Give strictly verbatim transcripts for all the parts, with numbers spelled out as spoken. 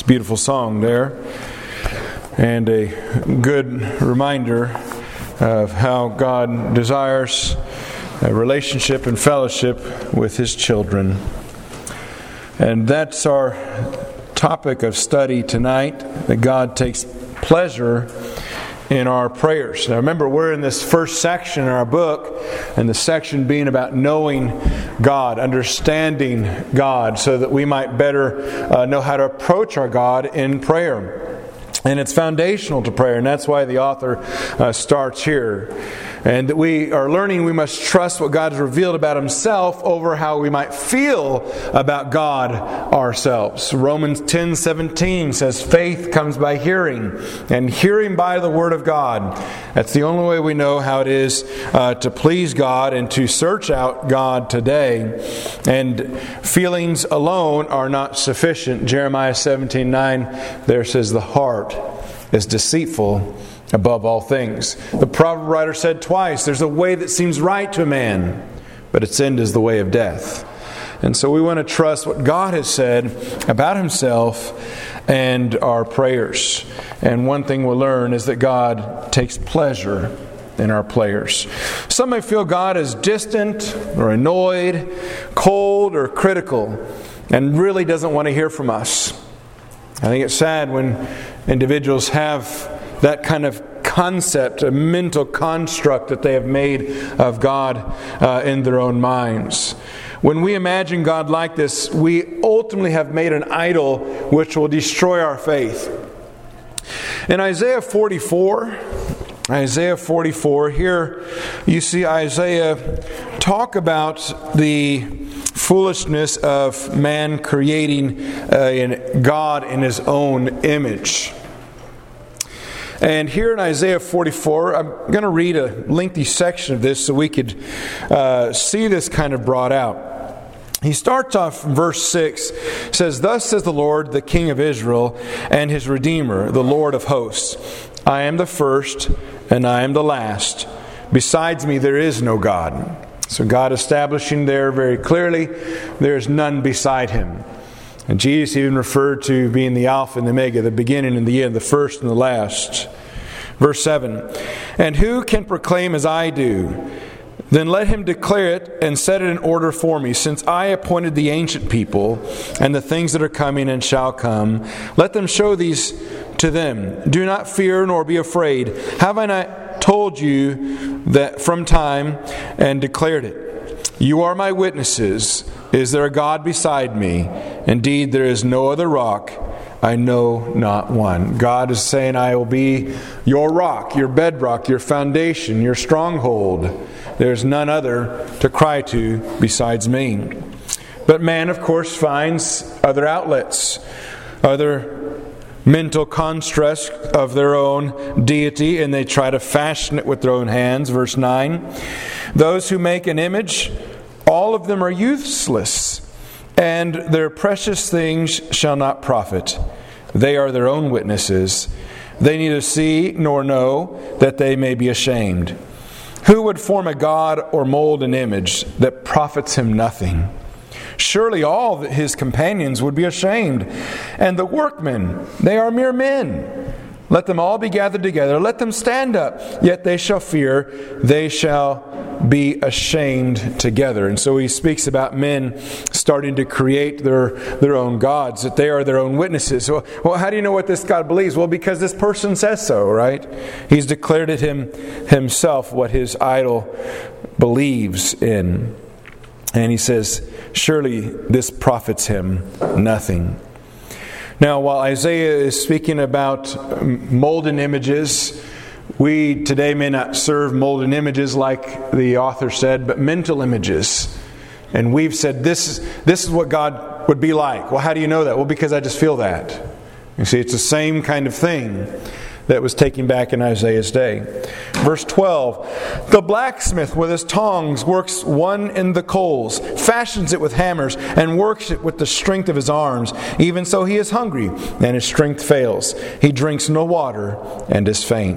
a beautiful song there, and a good reminder of how God desires a relationship and fellowship with His children. And that's our topic of study tonight, that God takes pleasure in our prayers. Now remember, we're in this first section in our book, and the section being about knowing God, understanding God, so that we might better uh, know how to approach our God in prayer. And it's foundational to prayer, and that's why the author uh, starts here. And that we are learning we must trust what God has revealed about Himself over how we might feel about God ourselves. Romans ten seventeen says, faith comes by hearing, and hearing by the Word of God. That's the only way we know how it is uh, to please God and to search out God today. And feelings alone are not sufficient. Jeremiah seventeen nine there says, the heart is deceitful above all things. The proverb writer said twice, there's a way that seems right to a man, but its end is the way of death. And so we want to trust what God has said about Himself and our prayers. And one thing we'll learn is that God takes pleasure in our prayers. Some may feel God is distant or annoyed, cold or critical, and really doesn't want to hear from us. I think it's sad when individuals have that kind of concept, a mental construct that they have made of God uh, in their own minds. When we imagine God like this, we ultimately have made an idol which will destroy our faith. In Isaiah forty-four, Isaiah forty-four, here you see Isaiah talk about the foolishness of man creating uh, in God in his own image. And here in Isaiah forty-four, I'm going to read a lengthy section of this so we could uh, see this kind of brought out. He starts off in verse six, says, thus says the Lord, the King of Israel, and His Redeemer, the Lord of hosts. I am the first, and I am the last. Besides me there is no God. So God establishing there very clearly, there is none beside Him. And Jesus even referred to being the Alpha and the Omega, the beginning and the end, the first and the last. Verse seven, and who can proclaim as I do? Then let him declare it and set it in order for me, since I appointed the ancient people and the things that are coming and shall come. Let them show these to them. Do not fear nor be afraid. Have I not told you that from time and declared it? You are my witnesses. Is there a God beside me? Indeed, there is no other rock. I know not one. God is saying, I will be your rock, your bedrock, your foundation, your stronghold. There's none other to cry to besides me. But man, of course, finds other outlets, other mental constructs of their own deity, and they try to fashion it with their own hands. Verse nine, those who make an image, all of them are useless, and their precious things shall not profit. They are their own witnesses. They neither see nor know, that they may be ashamed. Who would form a god or mold an image that profits him nothing? Surely all his companions would be ashamed. And the workmen, they are mere men. Let them all be gathered together. Let them stand up. Yet they shall fear. They shall be ashamed together. And so he speaks about men starting to create their, their own gods, that they are their own witnesses. So, well, how do you know what this God believes? Well, because this person says so, right? He's declared it him himself what his idol believes in. And he says, surely this profits him nothing. Now, while Isaiah is speaking about molten images, we today may not serve molten images like the author said, but mental images. And we've said this, this is what God would be like. Well, how do you know that? Well, because I just feel that. You see, it's the same kind of thing that was taken back in Isaiah's day. Verse twelve, the blacksmith with his tongs works one in the coals, fashions it with hammers, and works it with the strength of his arms. Even so he is hungry, and his strength fails. He drinks no water, and is faint.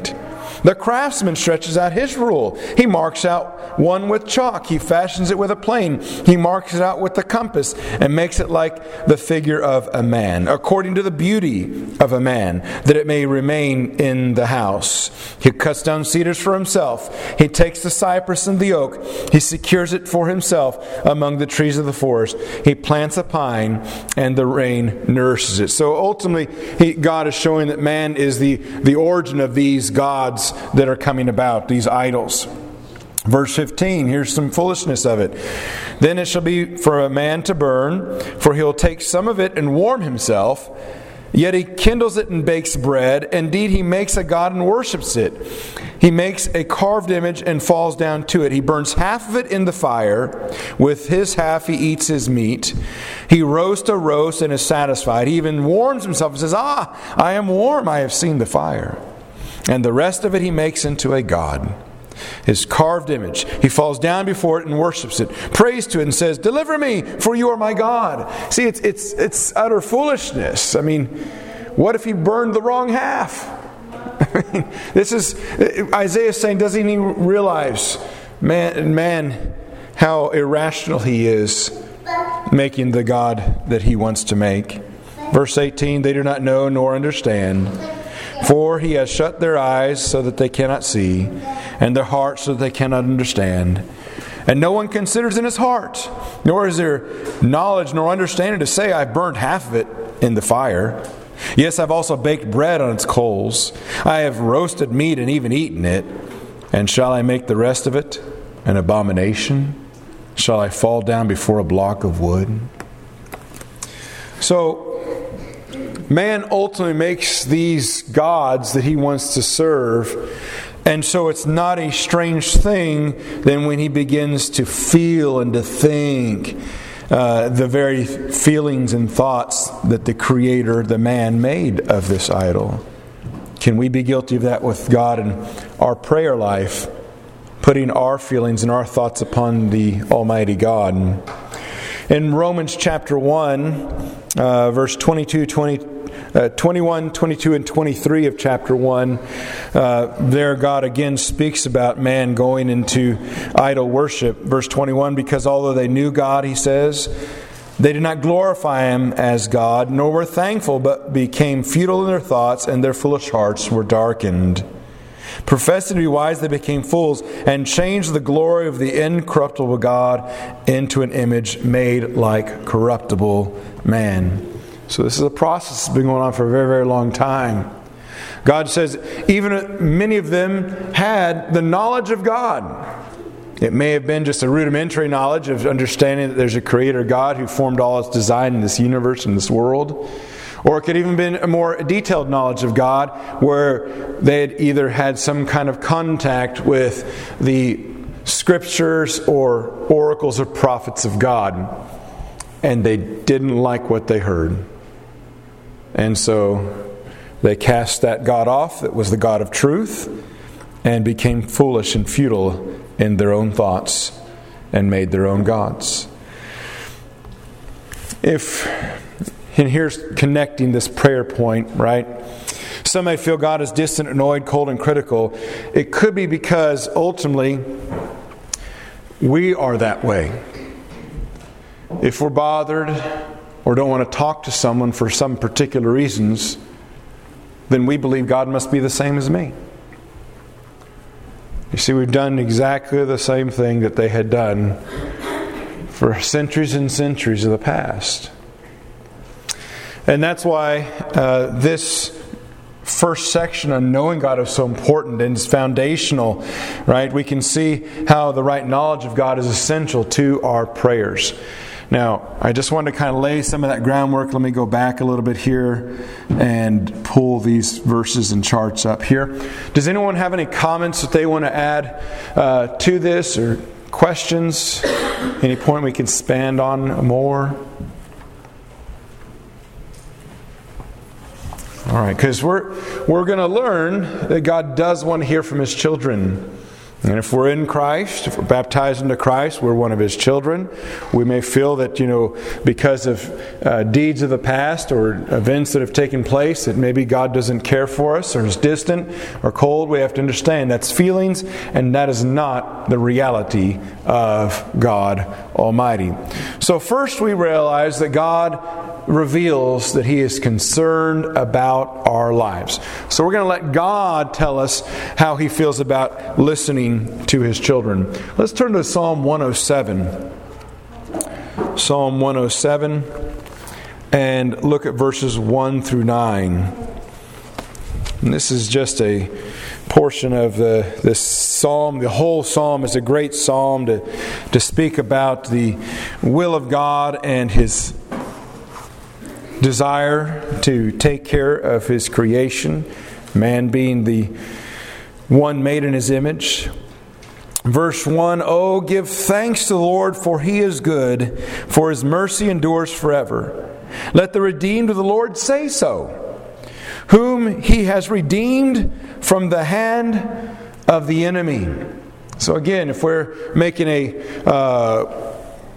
The craftsman stretches out his rule. He marks out one with chalk. He fashions it with a plane. He marks it out with the compass and makes it like the figure of a man, according to the beauty of a man, that it may remain in the house. He cuts down cedars for himself. He takes the cypress and the oak. He secures it for himself among the trees of the forest. He plants a pine, and the rain nourishes it. So ultimately, he, God is showing that man is the, the origin of these gods that are coming about, these idols. Verse fifteen, here's some foolishness of it. Then it shall be for a man to burn, for he'll take some of it and warm himself. Yet he kindles it and bakes bread. Indeed, he makes a god and worships it. He makes a carved image and falls down to it. He burns half of it in the fire. With his half he eats his meat. He roasts a roast and is satisfied. He even warms himself and says, "Ah, I am warm, I have seen the fire." And the rest of it he makes into a god, his carved image. He falls down before it and worships it, prays to it and says, "Deliver me, for you are my God." See, it's it's it's utter foolishness. I mean, what if he burned the wrong half? I mean, this is Isaiah saying, doesn't he realize, man, man, how irrational he is making the God that he wants to make? Verse eighteen, they do not know nor understand. For he has shut their eyes so that they cannot see, and their hearts so that they cannot understand. And no one considers in his heart, nor is there knowledge nor understanding to say, "I've burned half of it in the fire. Yes, I've also baked bread on its coals. I have roasted meat and even eaten it. And shall I make the rest of it an abomination? Shall I fall down before a block of wood?" So, man ultimately makes these gods that he wants to serve, and so it's not a strange thing then when he begins to feel and to think uh, the very feelings and thoughts that the Creator, the man, made of this idol. Can we be guilty of that with God in our prayer life, putting our feelings and our thoughts upon the Almighty God? In Romans chapter one, uh, verse twenty-two, twenty, uh, twenty-one, twenty-two, and twenty-three of chapter one, uh, there God again speaks about man going into idol worship. Verse twenty-one, because although they knew God, he says, they did not glorify Him as God, nor were thankful, but became futile in their thoughts, and their foolish hearts were darkened. Professing to be wise, they became fools, and changed the glory of the incorruptible God into an image made like corruptible man. So this is a process that's been going on for a very, very long time. God says even many of them had the knowledge of God. It may have been just a rudimentary knowledge of understanding that there's a Creator God who formed all its design in this universe and this world. Or it could even been a more detailed knowledge of God where they had either had some kind of contact with the Scriptures or oracles or prophets of God, and they didn't like what they heard. And so they cast that God off that was the God of truth and became foolish and futile in their own thoughts and made their own gods. If... And here's connecting this prayer point, right? Some may feel God is distant, annoyed, cold, and critical. It could be because ultimately we are that way. If we're bothered or don't want to talk to someone for some particular reasons, then we believe God must be the same as me. You see, we've done exactly the same thing that they had done for centuries and centuries of the past. And that's why uh, this first section on knowing God is so important and is foundational, right? We can see how the right knowledge of God is essential to our prayers. Now, I just wanted to kind of lay some of that groundwork. Let me go back a little bit here and pull these verses and charts up here. Does anyone have any comments that they want to add uh, to this, or questions? Any point we can expand on more? All right, because we're we're going to learn that God does want to hear from His children. And if we're in Christ, if we're baptized into Christ, we're one of His children. We may feel that, you know, because of uh, deeds of the past or events that have taken place, that maybe God doesn't care for us or is distant or cold. We have to understand that's feelings, and that is not the reality of God Almighty. So first we realize that God reveals that He is concerned about our lives. So we're going to let God tell us how He feels about listening to His children. Let's turn to Psalm one oh seven. Psalm one oh seven, and look at verses one through nine. And this is just a portion of the this psalm. The whole psalm is a great psalm to, to speak about the will of God and His desire to take care of His creation, man being the one made in His image. Verse one, "Oh, give thanks to the Lord, for He is good, for His mercy endures forever. Let the redeemed of the Lord say so, whom He has redeemed from the hand of the enemy." So again, if we're making a uh,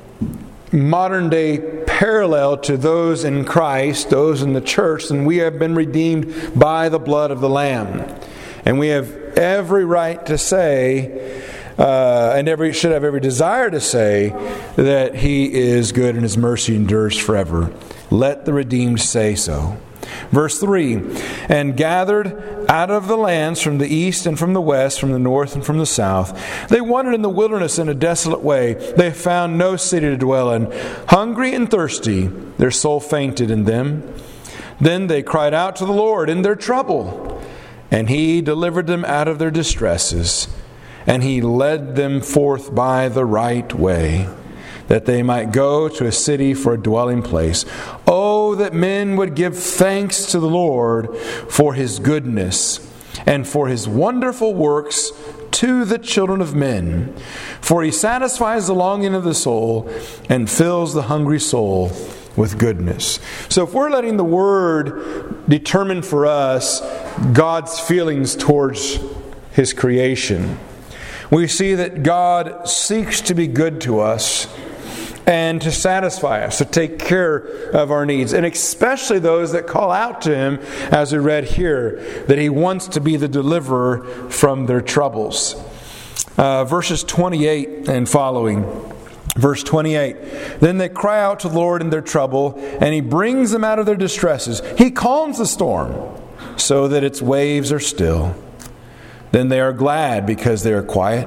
modern day parallel to those in Christ, those in the church, then we have been redeemed by the blood of the Lamb. And we have every right to say, uh, and every should have every desire to say, that He is good and His mercy endures forever. Let the redeemed say so. Verse three, "And gathered out of the lands from the east and from the west, from the north and from the south, they wandered in the wilderness in a desolate way. They found no city to dwell in. Hungry and thirsty, their soul fainted in them. Then they cried out to the Lord in their trouble, and He delivered them out of their distresses. And He led them forth by the right way, that they might go to a city for a dwelling place. Oh, that men would give thanks to the Lord for His goodness and for His wonderful works to the children of men. For He satisfies the longing of the soul and fills the hungry soul with goodness." So if we're letting the Word determine for us God's feelings towards His creation, we see that God seeks to be good to us and to satisfy us, to take care of our needs, and especially those that call out to Him, as we read here, that He wants to be the deliverer from their troubles. Uh, verses twenty-eight and following. Verse twenty-eight, "Then they cry out to the Lord in their trouble, and He brings them out of their distresses. He calms the storm, so that its waves are still. Then they are glad because they are quiet.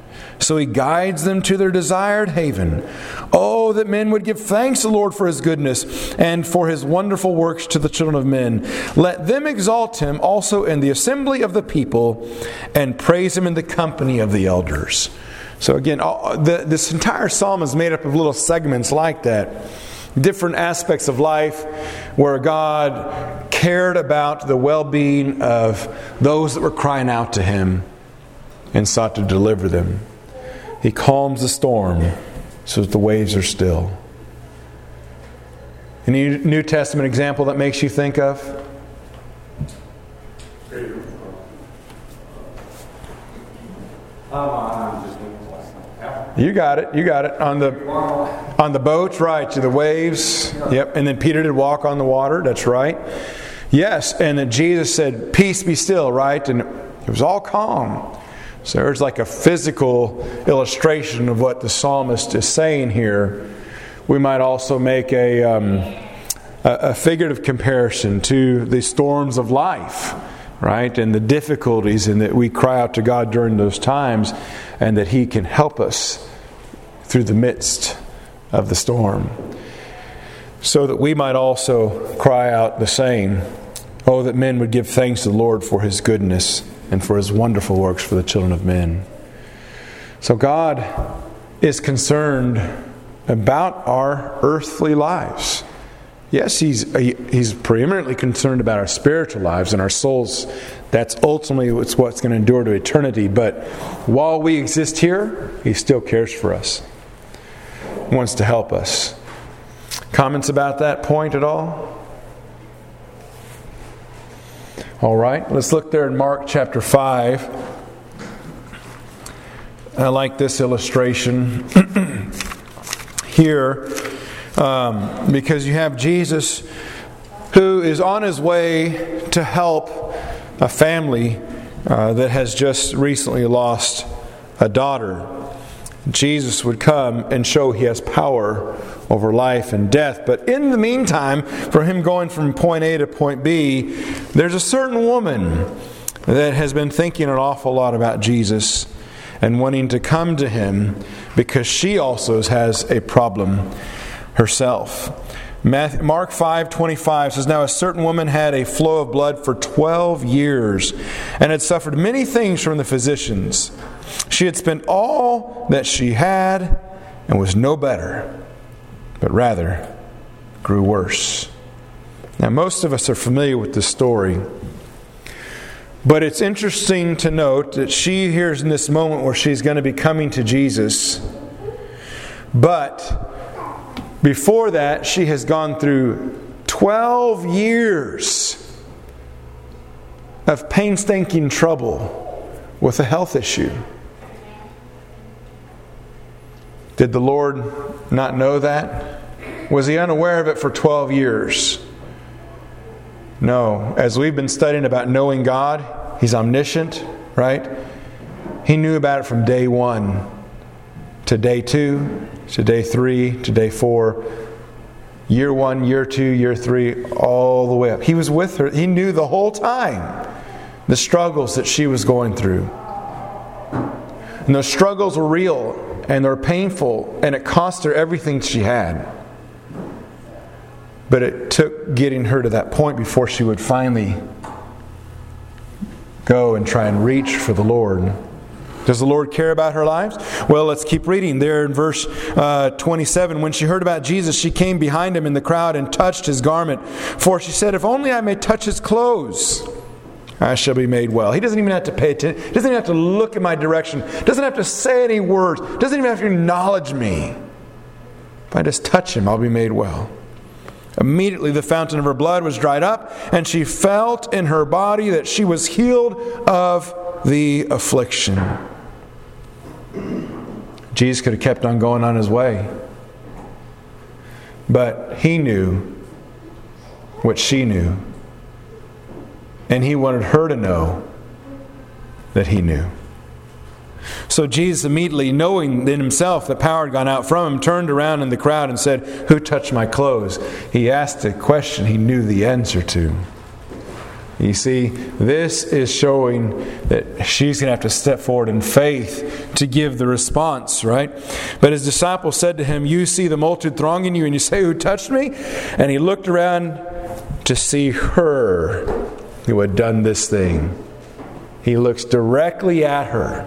So He guides them to their desired haven. Oh, that men would give thanks to the Lord for His goodness and for His wonderful works to the children of men. Let them exalt Him also in the assembly of the people and praise Him in the company of the elders." So again, all, the, this entire psalm is made up of little segments like that. Different aspects of life where God cared about the well-being of those that were crying out to Him and sought to deliver them. He calms the storm so that the waves are still. Any New Testament example that makes you think of? You got it. You got it. On the on the boats, right, to the waves. Yep. And then Peter did walk on the water. That's right. Yes. And then Jesus said, "Peace, be still," right? And it was all calm. So there's like a physical illustration of what the psalmist is saying here. We might also make a, um, a, a figurative comparison to the storms of life, right? And the difficulties, and that we cry out to God during those times, and that He can help us through the midst of the storm. So that we might also cry out the same, "Oh, that men would give thanks to the Lord for His goodness and for His wonderful works for the children of men." So God is concerned about our earthly lives. Yes, He's He's preeminently concerned about our spiritual lives and our souls. That's ultimately what's, what's going to endure to eternity. But while we exist here, He still cares for us. He wants to help us. Comments about that point at all? All right, let's look there in Mark chapter five. I like this illustration here um, because you have Jesus who is on his way to help a family uh, that has just recently lost a daughter. Jesus would come and show he has power over life and death. But in the meantime, for him going from point A to point B, there's a certain woman that has been thinking an awful lot about Jesus and wanting to come to him because she also has a problem herself. Mark five twenty-five says, "Now a certain woman had a flow of blood for twelve years and had suffered many things from the physicians. She had spent all that she had and was no better, but rather grew worse." Now most of us are familiar with this story, but it's interesting to note that she hears in this moment where she's going to be coming to Jesus, but before that, she has gone through twelve years of painstaking trouble with a health issue. Did the Lord not know that? Was he unaware of it for twelve years? No. As we've been studying about knowing God, he's omniscient, right? He knew about it from day one to day two, to day three, to day four, year one, year two, year three, all the way up. He was with her. He knew the whole time the struggles that she was going through. And those struggles were real, and they're painful, and it cost her everything she had. But it took getting her to that point before she would finally go and try and reach for the Lord. Does the Lord care about her lives? Well, let's keep reading. There in verse uh, twenty-seven, when she heard about Jesus, she came behind him in the crowd and touched his garment. For she said, "If only I may touch his clothes, I shall be made well." He doesn't even have to pay attention. He doesn't even have to look in my direction. Doesn't have to say any words. Doesn't even have to acknowledge me. If I just touch him, I'll be made well. Immediately the fountain of her blood was dried up, and she felt in her body that she was healed of the affliction. Jesus could have kept on going on his way. But he knew what she knew. And he wanted her to know that he knew. So Jesus immediately, knowing in himself that power had gone out from him, turned around in the crowd and said, "Who touched my clothes?" He asked a question he knew the answer to. You see, this is showing that she's going to have to step forward in faith to give the response, right? But his disciples said to him, "You see the multitude thronging you, and you say, 'Who touched me?'" And he looked around to see her who had done this thing. He looks directly at her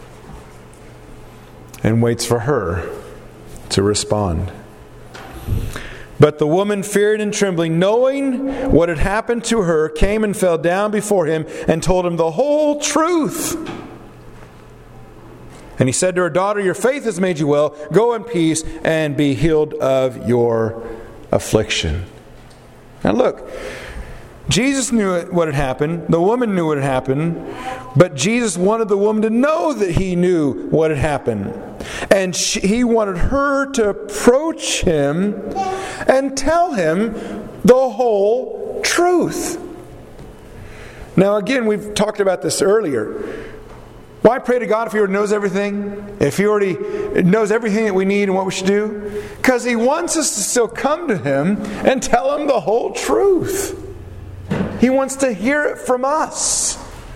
and waits for her to respond. But the woman, fearing and trembling, knowing what had happened to her, came and fell down before him and told him the whole truth. And he said to her, "Daughter, your faith has made you well. Go in peace and be healed of your affliction." Now look, Jesus knew what had happened. The woman knew what had happened. But Jesus wanted the woman to know that he knew what had happened. And she, he wanted her to approach him and tell him the whole truth. Now again, we've talked about this earlier. Why pray to God if He already knows everything? If He already knows everything that we need and what we should do? Because He wants us to still come to Him and tell Him the whole truth. He wants to hear it from us.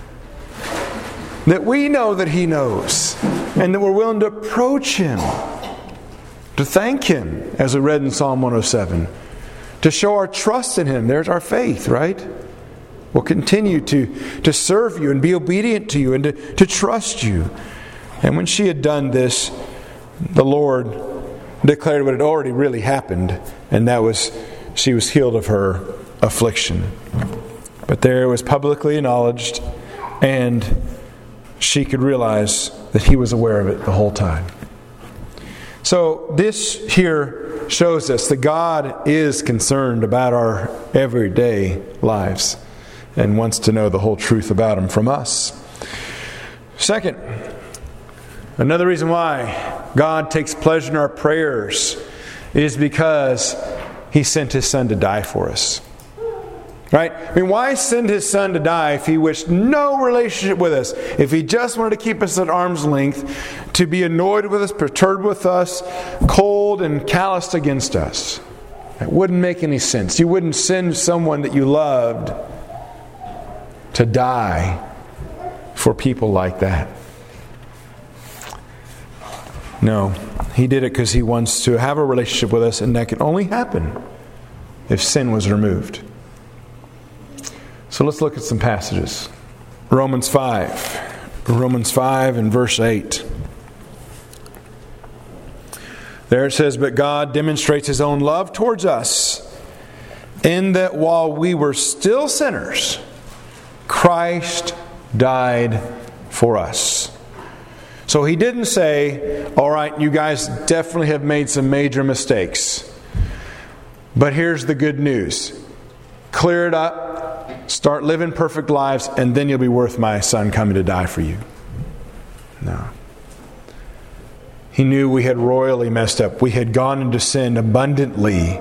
That we know that He knows. And that we're willing to approach Him. To thank Him, as we read in Psalm one oh seven. To show our trust in Him. There's our faith, right? We'll continue to, to serve you and be obedient to you and to, to trust you. And when she had done this, the Lord declared what had already really happened. And that was, she was healed of her affliction. But there it was publicly acknowledged, and she could realize that He was aware of it the whole time. So this here shows us that God is concerned about our everyday lives and wants to know the whole truth about Him from us. Second, Another reason why God takes pleasure in our prayers is because He sent His Son to die for us. Right? I mean, why send His Son to die if He wished no relationship with us? If He just wanted to keep us at arm's length, to be annoyed with us, perturbed with us, cold and calloused against us. It wouldn't make any sense. You wouldn't send someone that you loved to die for people like that. No, He did it because He wants to have a relationship with us, and that can only happen if sin was removed. So let's look at some passages. Romans five. Romans five and verse eight. There it says, "But God demonstrates His own love towards us, in that while we were still sinners, Christ died for us." So He didn't say, all right, you guys definitely have made some major mistakes, but here's the good news. Clear it up, start living perfect lives, and then you'll be worth my Son coming to die for you. No. He knew we had royally messed up. We had gone into sin abundantly.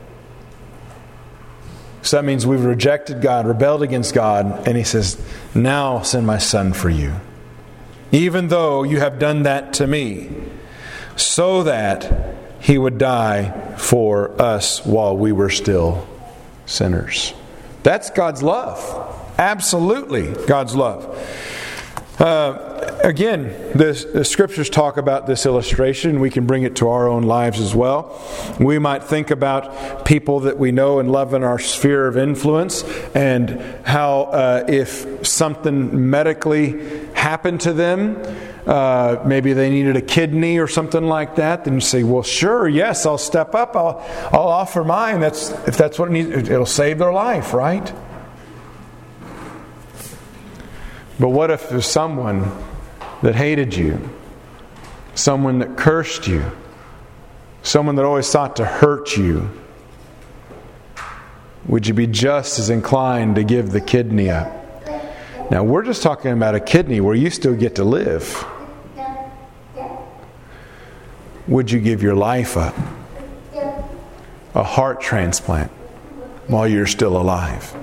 So that means we've rejected God, rebelled against God, and He says, now I'll send my Son for you. Even though you have done that to me, so that He would die for us while we were still sinners. That's God's love. Absolutely God's love. Uh, again, the, the Scriptures talk about this illustration. We can bring it to our own lives as well. We might think about people that we know and love in our sphere of influence, and how uh, if something medically happened to them, uh, maybe they needed a kidney or something like that, then you say, well, sure, yes, I'll step up, I'll, I'll offer mine. That's if that's what it needs, it'll save their life, right? But what if there's someone that hated you, someone that cursed you, someone that always sought to hurt you? Would you be just as inclined to give the kidney up? Now, we're just talking about a kidney where you still get to live. Would you give your life up? A heart transplant while you're still alive?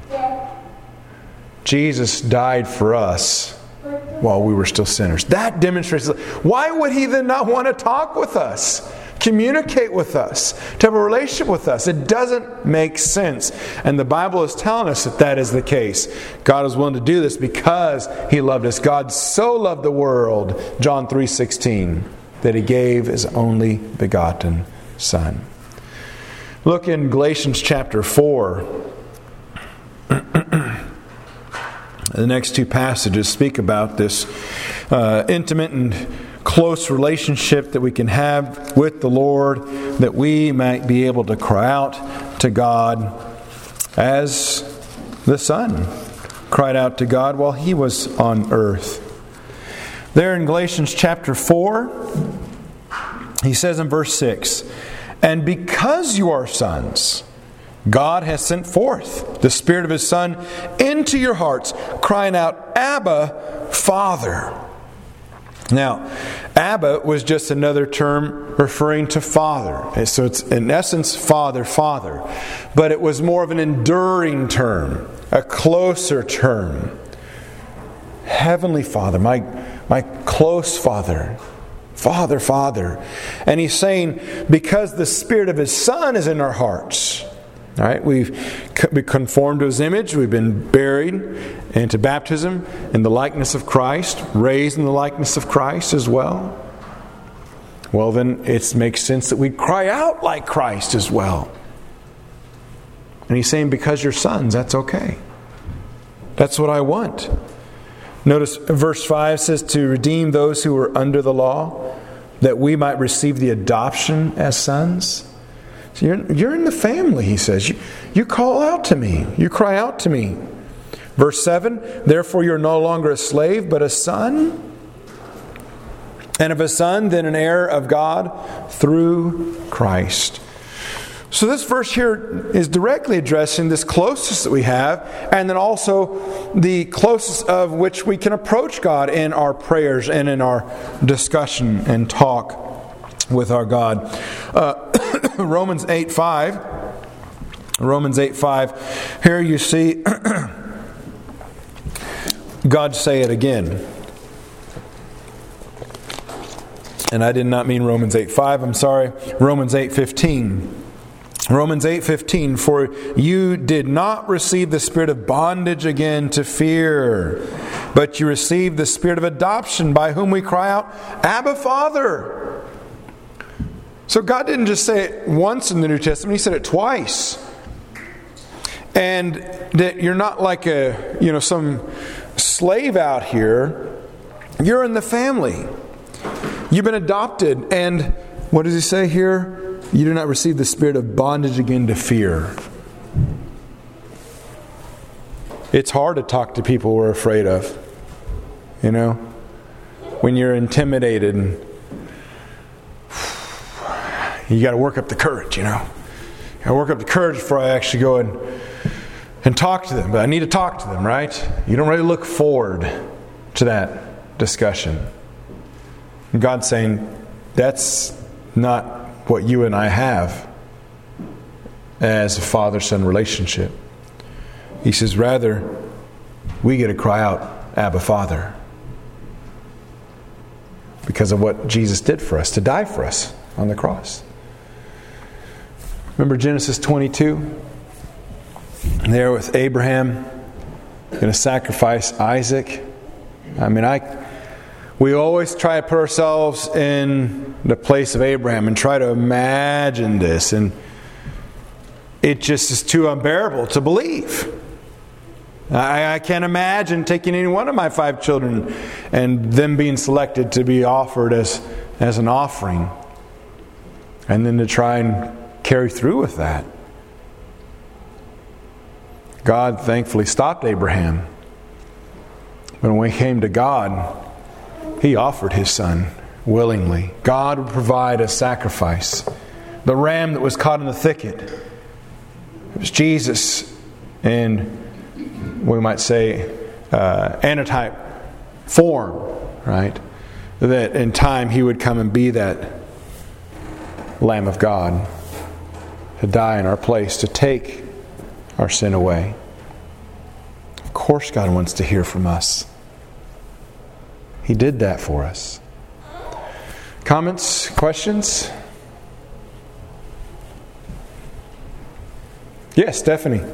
Jesus died for us while we were still sinners. That demonstrates. Why would He then not want to talk with us, communicate with us, to have a relationship with us? It doesn't make sense. And the Bible is telling us that that is the case. God is willing to do this because He loved us. God so loved the world, John three sixteen, that He gave His only begotten Son. Look in Galatians chapter four. The next two passages speak about this uh, intimate and close relationship that we can have with the Lord, that we might be able to cry out to God as the Son cried out to God while He was on earth. There in Galatians chapter four, he says in verse six, "And because you are sons, God has sent forth the Spirit of His Son into your hearts, crying out, Abba, Father." Now, Abba was just another term referring to Father. So it's in essence Father, Father. But it was more of an enduring term, a closer term. Heavenly Father, my, my close Father. Father, Father. And He's saying, because the Spirit of His Son is in our hearts, all right, we've been conformed to His image. We've been buried into baptism in the likeness of Christ, raised in the likeness of Christ as well. Well, then it makes sense that we cry out like Christ as well. And He's saying, because you're sons, that's okay. That's what I want. Notice verse five says, to redeem those who were under the law, that we might receive the adoption as sons. So you're, you're in the family, he says. You, you call out to me. You cry out to me. Verse seven, therefore you're no longer a slave, but a son. And if a son, then an heir of God through Christ. So this verse here is directly addressing this closeness that we have, and then also the closeness of which we can approach God in our prayers and in our discussion and talk with our God. Uh, Romans eight five. Romans eight five. Here you see God say it again. And I did not mean Romans eight five, I'm sorry. Romans eight fifteen. Romans eight fifteen, for you did not receive the spirit of bondage again to fear, but you received the spirit of adoption, by whom we cry out, Abba, Father. So God didn't just say it once in the New Testament, He said it twice. And that you're not like a, you know, some slave out here. You're in the family. You've been adopted. And what does He say here? You do not receive the spirit of bondage again to fear. It's hard to talk to people we're afraid of. You know? When you're intimidated and you got to work up the courage, you know. You got to work up the courage before I actually go and, and talk to them. But I need to talk to them, right? You don't really look forward to that discussion. And God's saying, that's not what you and I have as a father-son relationship. He says, rather, we get to cry out, Abba, Father. Because of what Jesus did for us, to die for us on the cross. Remember Genesis twenty-two? There with Abraham, going to sacrifice Isaac. I mean, I... We always try to put ourselves in the place of Abraham and try to imagine this, and it just is too unbearable to believe. I, I can't imagine taking any one of my five children and them being selected to be offered as, as an offering, and then to try and carry through with that. God thankfully stopped Abraham. But when it came to God, He offered His Son willingly. God would provide a sacrifice. The ram that was caught in the thicket. It was Jesus in, we might say, uh, antitype form, right? That in time He would come and be that Lamb of God to die in our place, to take our sin away. Of course God wants to hear from us. He did that for us. Comments? Questions? Yes, Stephanie. I'm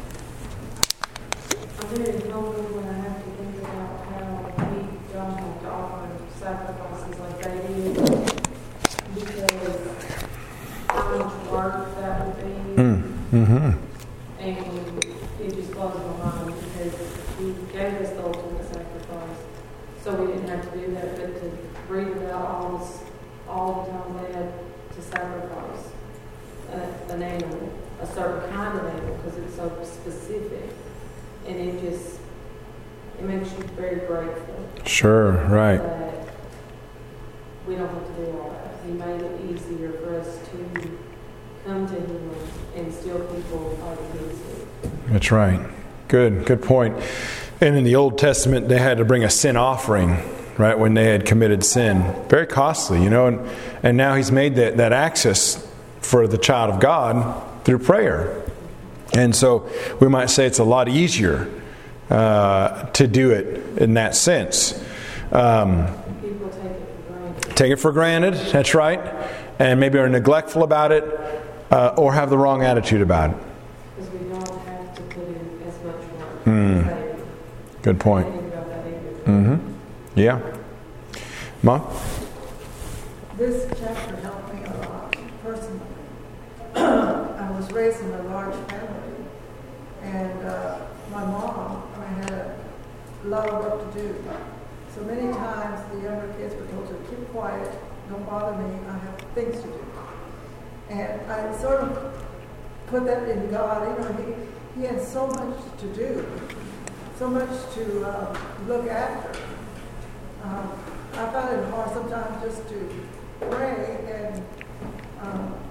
very humbled when I have to think about how we don't have to offer sacrifices like they did, because how much work that would be. Mm. Mm-hmm. And it just blows my mind because He gave us the ultimate sacrifice. So we didn't have to do that, but to read about all this, all the time they had to sacrifice a, an animal, a certain kind of animal, because it's so specific, and it just it makes you very grateful. Sure, right. That we don't have to do all that. He made it easier for us to come to Him and still people are His. That's right. Good, good point. And in the Old Testament, they had to bring a sin offering, right, when they had committed sin. Very costly, you know. And, and now He's made that, that access for the child of God through prayer. And so we might say it's a lot easier uh, to do it in that sense. Um, People take it for granted. Take it for granted, that's right. And maybe are neglectful about it uh, or have the wrong attitude about it. Because we don't have to put in as much work. Hmm. Good point. Mm-hmm. Yeah. Mom? This chapter helped me a lot, personally. I was raised in a large family, and uh, my mom, I had a lot of work to do. So many times the younger kids were told to keep quiet, don't bother me, I have things to do. And I sort of put that in God. You know, He, he has so much to do. So much to uh, look after. Um, I found it hard sometimes just to pray and um,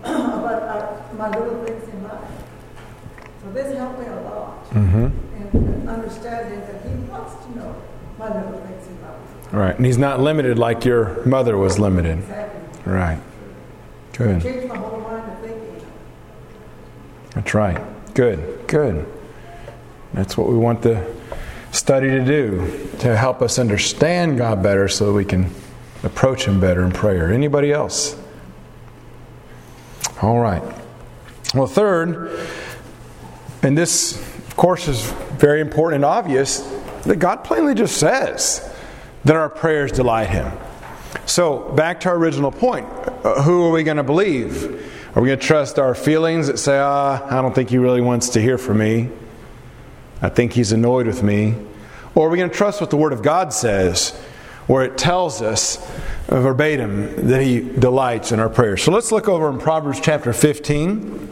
but I, my little things in life. So this helped me a lot Mm-hmm. in understanding that He wants to know my little things in life. Right. And He's not limited like your mother was limited. Exactly. Right. Good. Changed my whole line of thinking. That's right. Good. Good. That's what we want the study to do, to help us understand God better so that we can approach Him better in prayer. Anybody else? All right. Well, third, and this, of course, is very important and obvious, that God plainly just says that our prayers delight Him. So, back to our original point. Uh, who are we going to believe? Are we going to trust our feelings that say, ah, I don't think He really wants to hear from me. I think He's annoyed with me. Or are we going to trust what the Word of God says, where it tells us verbatim that He delights in our prayers? So let's look over in Proverbs chapter fifteen.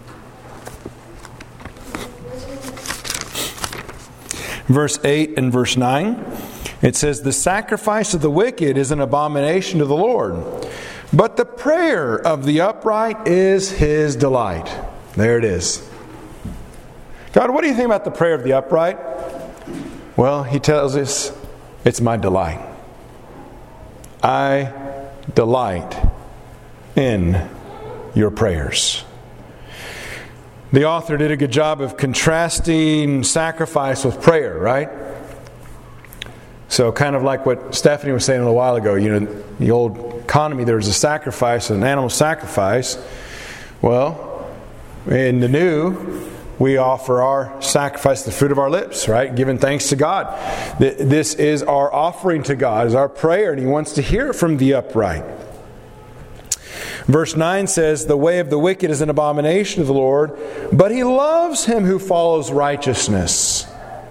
Verse eight and verse nine. It says, the sacrifice of the wicked is an abomination to the Lord, but the prayer of the upright is His delight. There it is. God, what do you think about the prayer of the upright? Well, He tells us, it's my delight. I delight in your prayers. The author did a good job of contrasting sacrifice with prayer, right? So kind of like what Stephanie was saying a little while ago, you know, the old economy, there was a sacrifice, an animal sacrifice. Well, in the new, we offer our sacrifice, the fruit of our lips, right? Giving thanks to God. This is our offering to God, is our prayer, and He wants to hear it from the upright. Verse nine says, the way of the wicked is an abomination to the Lord, but He loves him who follows righteousness.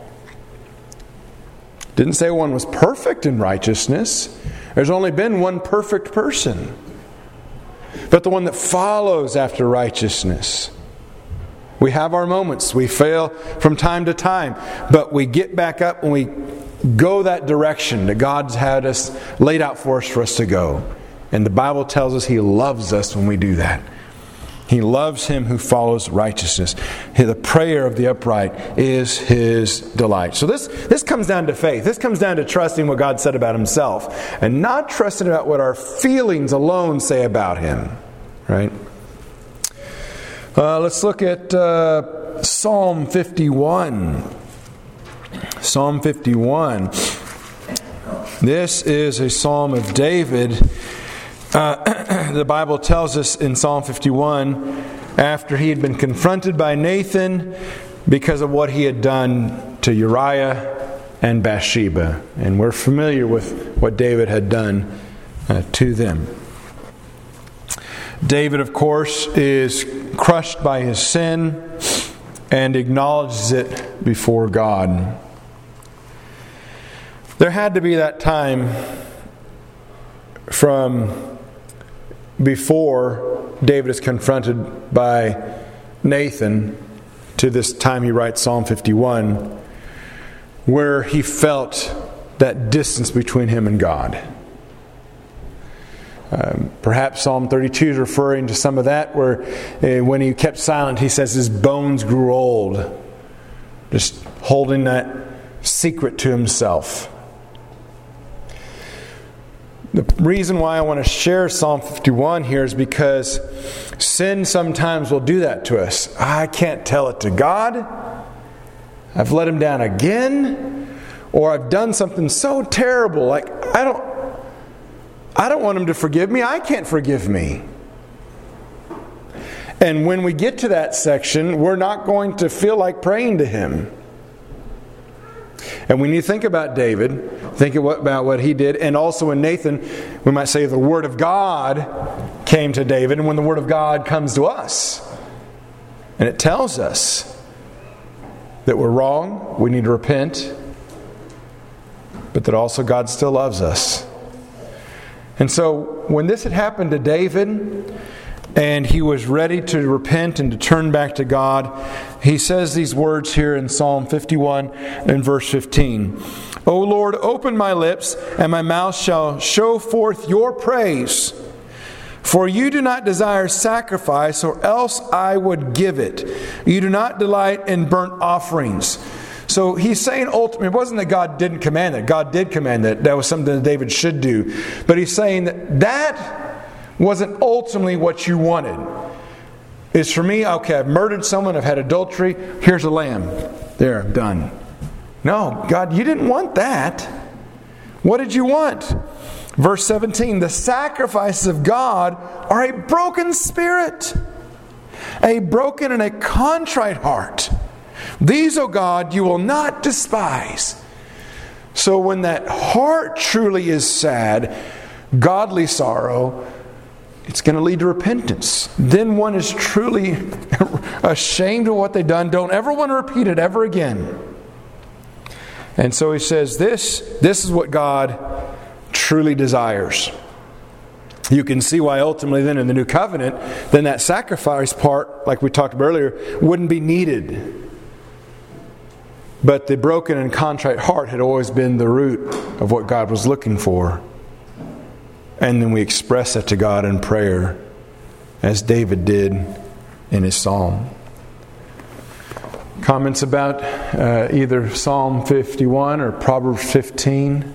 Didn't say one was perfect in righteousness. There's only been one perfect person. But the one that follows after righteousness. We have our moments. We fail from time to time. But we get back up and we go that direction that God's had us laid out for us for us to go. And the Bible tells us He loves us when we do that. He loves him who follows righteousness. The prayer of the upright is His delight. So this, this comes down to faith. This comes down to trusting what God said about Himself. And not trusting about what our feelings alone say about Him. Right? Uh, let's look at uh, Psalm fifty-one. Psalm fifty-one. This is a psalm of David. Uh, the Bible tells us in Psalm fifty-one, after he had been confronted by Nathan because of what he had done to Uriah and Bathsheba. And we're familiar with what David had done uh, to them. David, of course, is crushed by his sin and acknowledges it before God. There had to be that time from before David is confronted by Nathan to this time he writes Psalm fifty-one, where he felt that distance between him and God. Um, perhaps Psalm thirty-two is referring to some of that, where uh, when he kept silent, he says his bones grew old, just holding that secret to himself. The reason why I want to share Psalm fifty-one here is because sin sometimes will do that to us. I can't tell it to God. I've let Him down again. Or I've done something so terrible. Like, I don't, I don't want Him to forgive me. I can't forgive me. And when we get to that section, we're not going to feel like praying to Him. And when you think about David, think about what he did. And also when Nathan, we might say the Word of God came to David. And when the Word of God comes to us, and it tells us that we're wrong, we need to repent, but that also God still loves us. And so when this had happened to David, and he was ready to repent and to turn back to God, he says these words here in Psalm fifty-one and verse fifteen. O Lord, open my lips, and my mouth shall show forth your praise. For you do not desire sacrifice, or else I would give it. You do not delight in burnt offerings. So he's saying ultimately, it wasn't that God didn't command it. God did command that. That was something that David should do. But he's saying that that wasn't ultimately what you wanted. It's for me, okay, I've murdered someone, I've had adultery, here's a lamb. There, I'm done. No, God, you didn't want that. What did you want? Verse seventeen, the sacrifices of God are a broken spirit, a broken and a contrite heart. These, O God, you will not despise. So when that heart truly is sad, godly sorrow, it's going to lead to repentance. Then one is truly ashamed of what they've done. Don't ever want to repeat it ever again. And so he says this, this is what God truly desires. You can see why ultimately then in the new covenant, then that sacrifice part, like we talked about earlier, wouldn't be needed. But the broken and contrite heart had always been the root of what God was looking for. And then we express that to God in prayer, as David did in his psalm. Comments about uh, either Psalm fifty-one or Proverbs fifteen?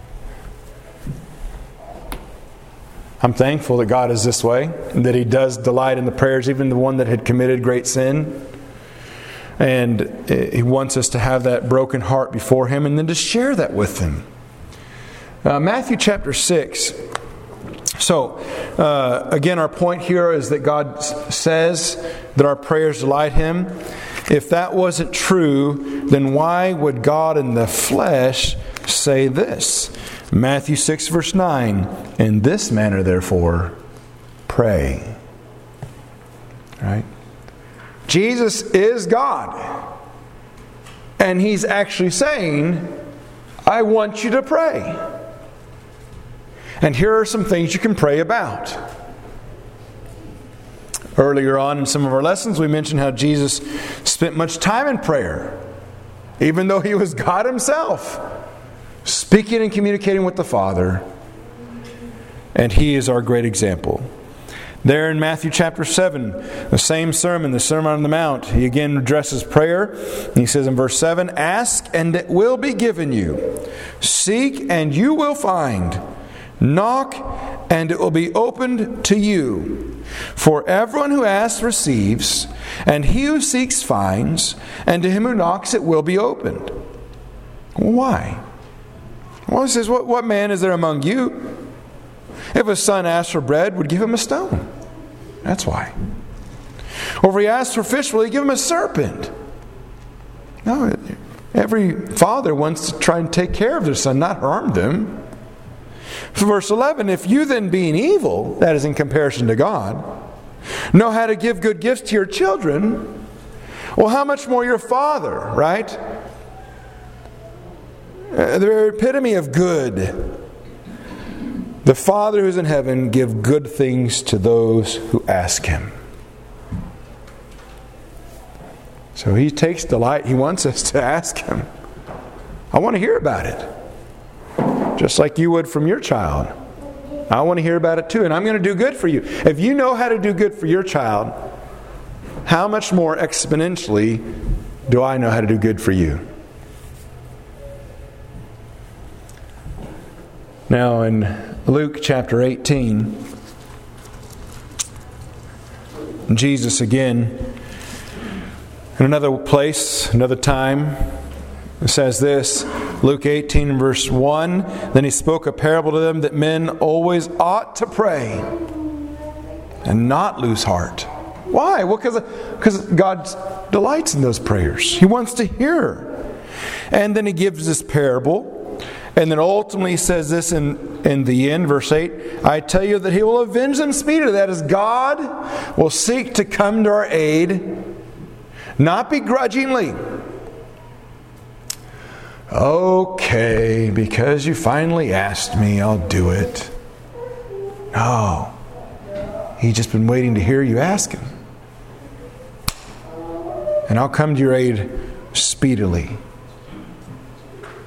I'm thankful that God is this way, and that He does delight in the prayers, even the one that had committed great sin. And He wants us to have that broken heart before Him and then to share that with Him. Uh, Matthew chapter six. So, uh, again, our point here is that God says that our prayers delight Him. If that wasn't true, then why would God in the flesh say this? Matthew six verse nine, in this manner therefore, pray. Right? Jesus is God. And He's actually saying, I want you to pray. And here are some things you can pray about. Earlier on in some of our lessons, we mentioned how Jesus spent much time in prayer, even though He was God Himself, speaking and communicating with the Father. And He is our great example. There in Matthew chapter seven, the same sermon, the Sermon on the Mount, He again addresses prayer. He says in verse seven, ask and it will be given you. Seek and you will find. Knock, and it will be opened to you. For everyone who asks receives, and he who seeks finds, and to him who knocks it will be opened. Why? Well, he says, what, what man is there among you? If a son asks for bread, would give him a stone. That's why. Or if he asks for fish, will he give him a serpent? No, every father wants to try and take care of their son, not harm them. Verse eleven, if you then being evil, that is in comparison to God, know how to give good gifts to your children, well, how much more your Father, right? Uh, the very epitome of good. The Father who is in heaven give good things to those who ask Him. So He takes delight. He wants us to ask Him. I want to hear about it. Just like you would from your child. I want to hear about it too, and I'm going to do good for you. If you know how to do good for your child, how much more exponentially do I know how to do good for you? Now in Luke chapter eighteen, Jesus again, in another place, another time, says this, Luke eighteen verse one, then He spoke a parable to them that men always ought to pray and not lose heart. Why? Well, because because God delights in those prayers. He wants to hear. And then He gives this parable. And then ultimately He says this in, in the end, verse eight, I tell you that He will avenge them speedily. That is, God will seek to come to our aid, not begrudgingly. Okay, because you finally asked me, I'll do it. No. He's just been waiting to hear you ask Him. And I'll come to your aid speedily.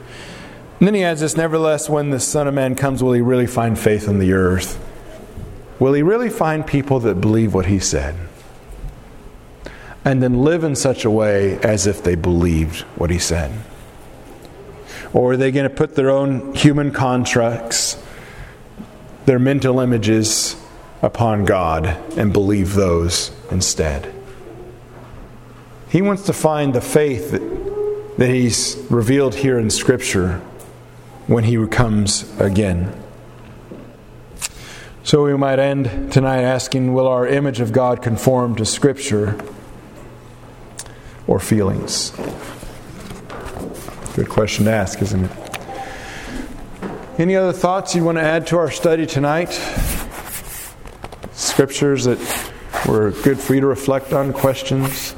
And then He adds this, nevertheless, when the Son of Man comes, will He really find faith on the earth? will He really find people that believe what He said? And then live in such a way as if they believed what He said? Or are they going to put their own human constructs, their mental images upon God and believe those instead? He wants to find the faith that, that He's revealed here in Scripture when He comes again. So we might end tonight asking, will our image of God conform to Scripture or feelings? Good question to ask, isn't it? Any other thoughts you want to add to our study tonight? Scriptures that were good for you to reflect on, questions?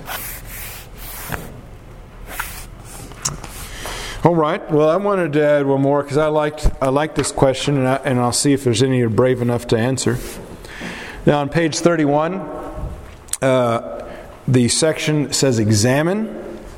All right. Well, I wanted to add one more because I liked I liked this question, and, I, and I'll see if there's any you're brave enough to answer. Now, on page thirty-one, uh, the section says "Examine."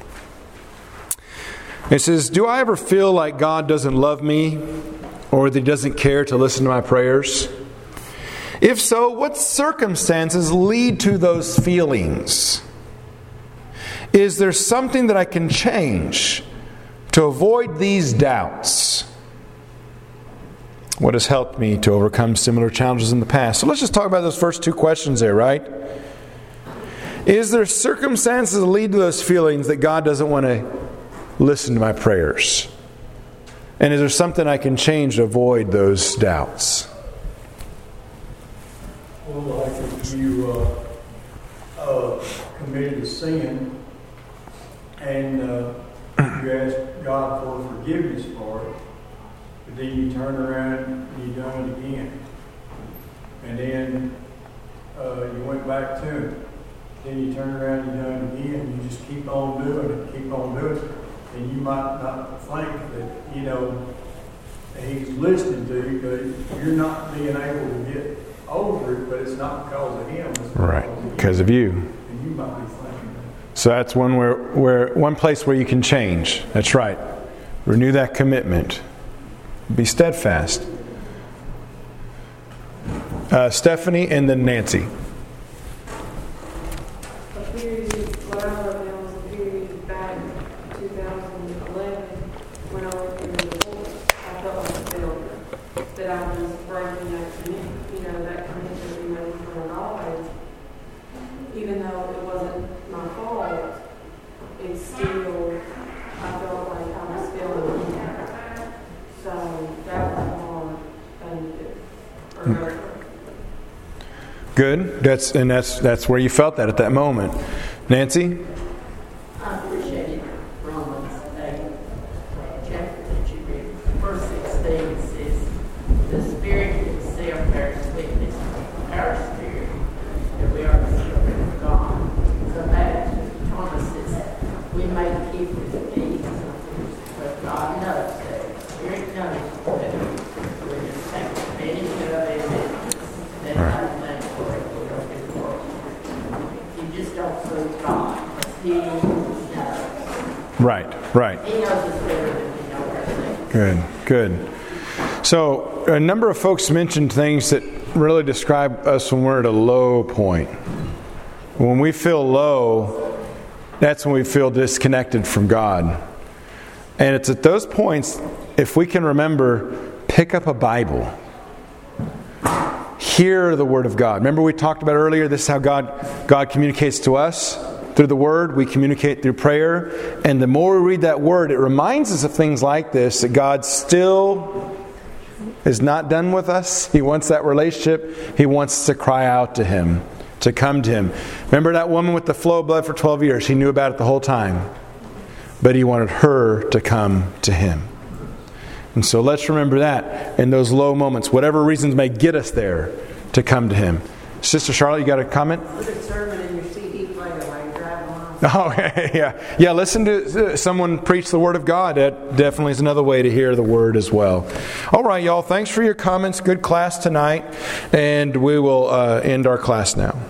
It says, "Do I ever feel like God doesn't love me, or that He doesn't care to listen to my prayers? If so, what circumstances lead to those feelings? Is there something that I can change to avoid these doubts? What has helped me to overcome similar challenges in the past?" So let's just talk about those first two questions there, right? Is there circumstances that lead to those feelings that God doesn't want to listen to my prayers? And is there something I can change to avoid those doubts? Well, like if you uh, uh, committed a sin and uh, you ask God for forgiveness for it, but then you turn around and you done it again. And then uh, you went back to Him. Then you turn around and you done it again. And you just keep on doing it, keep on doing it. And you might not think that, you know, He's listening to you, but you're not being able to get over it, but it's not because of Him. It's because right, of because of you. And you might be thinking that. So that's one where, where one place where you can change. That's right. Renew that commitment. Be steadfast. Uh, Stephanie and then Nancy. A period, what I wrote down was a period back in two thousand eleven when I went through the divorce. I felt like a failure, that I was breaking that commitment, you know, that commitment we made for God. Even though it wasn't my fault, it's still, I felt like I was failing Him. So that was a hard thing to do. For her. Good. That's and that's that's where you felt that at that moment. Nancy? I appreciate Romans eight chapter that you read. Verse sixteen says, "The Spirit Himself bears witness with our spirit that we are the children of God." So that promises we may keep His peace, but God knows that. The Spirit knows that we just take advantage of it. That Right. Don't serve God. He knows. Right, right. He knows us better than we know ourselves. Good, good. So, a number of folks mentioned things that really describe us when we're at a low point. When we feel low, that's when we feel disconnected from God. And it's at those points, if we can remember, pick up a Bible. Hear the Word of God. Remember we talked about earlier, this is how God, God communicates to us. Through the Word, we communicate through prayer. And the more we read that Word, it reminds us of things like this, that God still is not done with us. He wants that relationship. He wants us to cry out to Him, to come to Him. Remember that woman with the flow of blood for twelve years? He knew about it the whole time. But He wanted her to come to Him. And so let's remember that in those low moments, whatever reasons may get us there, to come to Him. Sister Charlotte, you got a comment? Put a sermon in your C D player while you're driving along. Oh, yeah. Yeah, listen to someone preach the Word of God. That definitely is another way to hear the Word as well. All right, y'all. Thanks for your comments. Good class tonight. And we will uh, end our class now.